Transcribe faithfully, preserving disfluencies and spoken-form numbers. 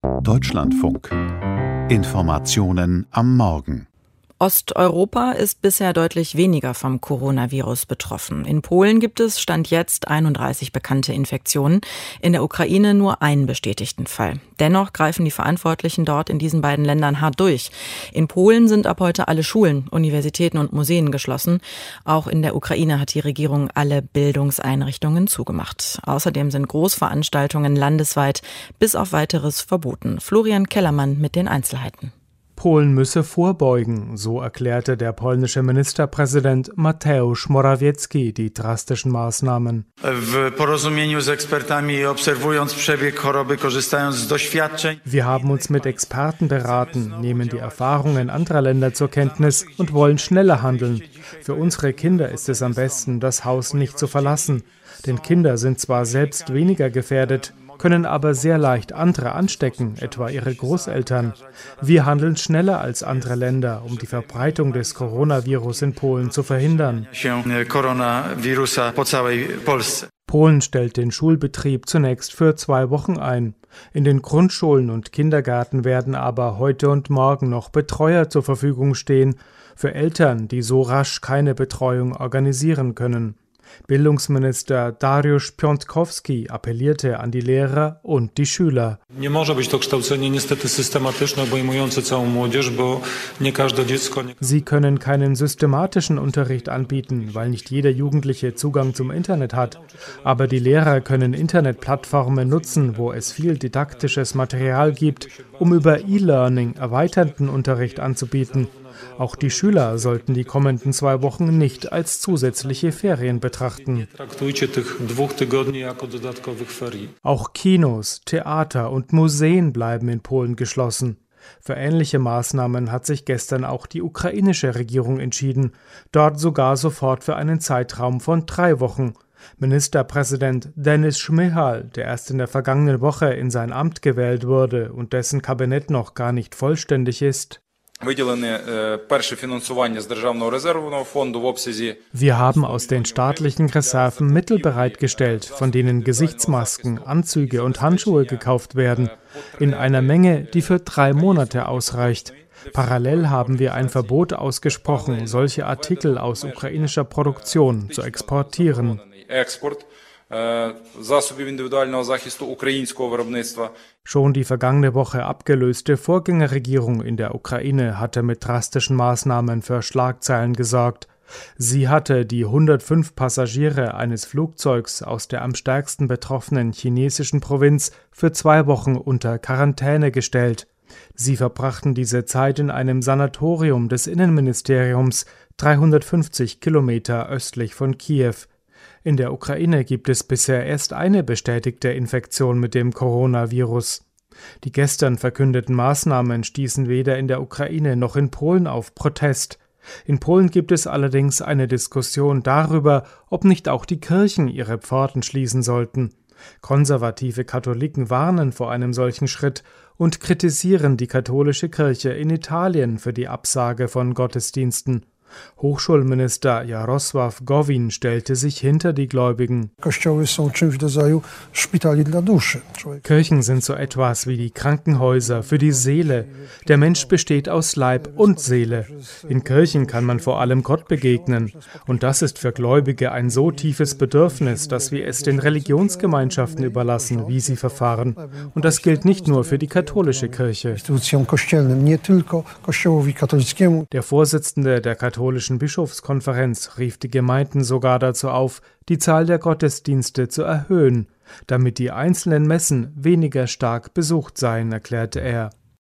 Deutschlandfunk. Informationen am Morgen. Osteuropa ist bisher deutlich weniger vom Coronavirus betroffen. In Polen gibt es Stand jetzt einunddreißig bekannte Infektionen, in der Ukraine nur einen bestätigten Fall. Dennoch greifen die Verantwortlichen dort in diesen beiden Ländern hart durch. In Polen sind ab heute alle Schulen, Universitäten und Museen geschlossen. Auch in der Ukraine hat die Regierung alle Bildungseinrichtungen zugemacht. Außerdem sind Großveranstaltungen landesweit bis auf weiteres verboten. Florian Kellermann mit den Einzelheiten. Polen müsse vorbeugen, so erklärte der polnische Ministerpräsident Mateusz Morawiecki die drastischen Maßnahmen. Wir haben uns mit Experten beraten, nehmen die Erfahrungen anderer Länder zur Kenntnis und wollen schneller handeln. Für unsere Kinder ist es am besten, das Haus nicht zu verlassen, denn Kinder sind zwar selbst weniger gefährdet, können aber sehr leicht andere anstecken, etwa ihre Großeltern. Wir handeln schneller als andere Länder, um die Verbreitung des Coronavirus in Polen zu verhindern. Polen stellt den Schulbetrieb zunächst für zwei Wochen ein. In den Grundschulen und Kindergärten werden aber heute und morgen noch Betreuer zur Verfügung stehen, für Eltern, die so rasch keine Betreuung organisieren können. Bildungsminister Dariusz Piontkowski appellierte an die Lehrer und die Schüler. Sie können keinen systematischen Unterricht anbieten, weil nicht jeder Jugendliche Zugang zum Internet hat. Aber die Lehrer können Internetplattformen nutzen, wo es viel didaktisches Material gibt, um über E-Learning erweiternden Unterricht anzubieten. Auch die Schüler sollten die kommenden zwei Wochen nicht als zusätzliche Ferien betrachten. Auch Kinos, Theater und Museen bleiben in Polen geschlossen. Für ähnliche Maßnahmen hat sich gestern auch die ukrainische Regierung entschieden, dort sogar sofort für einen Zeitraum von drei Wochen. Ministerpräsident Denis Shmyhal, der erst in der vergangenen Woche in sein Amt gewählt wurde und dessen Kabinett noch gar nicht vollständig ist. Wir haben aus den staatlichen Reserven Mittel bereitgestellt, von denen Gesichtsmasken, Anzüge und Handschuhe gekauft werden, in einer Menge, die für drei Monate ausreicht. Parallel haben wir ein Verbot ausgesprochen, solche Artikel aus ukrainischer Produktion zu exportieren. Schon die vergangene Woche abgelöste Vorgängerregierung in der Ukraine hatte mit drastischen Maßnahmen für Schlagzeilen gesorgt. Sie hatte die hundertfünf Passagiere eines Flugzeugs aus der am stärksten betroffenen chinesischen Provinz für zwei Wochen unter Quarantäne gestellt. Sie verbrachten diese Zeit in einem Sanatorium des Innenministeriums, dreihundertfünfzig Kilometer östlich von Kiew. In der Ukraine gibt es bisher erst eine bestätigte Infektion mit dem Coronavirus. Die gestern verkündeten Maßnahmen stießen weder in der Ukraine noch in Polen auf Protest. In Polen gibt es allerdings eine Diskussion darüber, ob nicht auch die Kirchen ihre Pforten schließen sollten. Konservative Katholiken warnen vor einem solchen Schritt und kritisieren die katholische Kirche in Italien für die Absage von Gottesdiensten. Hochschulminister Jarosław Gowin stellte sich hinter die Gläubigen. Kirchen sind so etwas wie die Krankenhäuser für die Seele. Der Mensch besteht aus Leib und Seele. In Kirchen kann man vor allem Gott begegnen. Und das ist für Gläubige ein so tiefes Bedürfnis, dass wir es den Religionsgemeinschaften überlassen, wie sie verfahren. Und das gilt nicht nur für die katholische Kirche. Der Vorsitzende der katholischen Bischofskonferenz rief die Gemeinden sogar dazu auf, die Zahl der Gottesdienste zu erhöhen, damit die einzelnen Messen weniger stark besucht seien, erklärte er.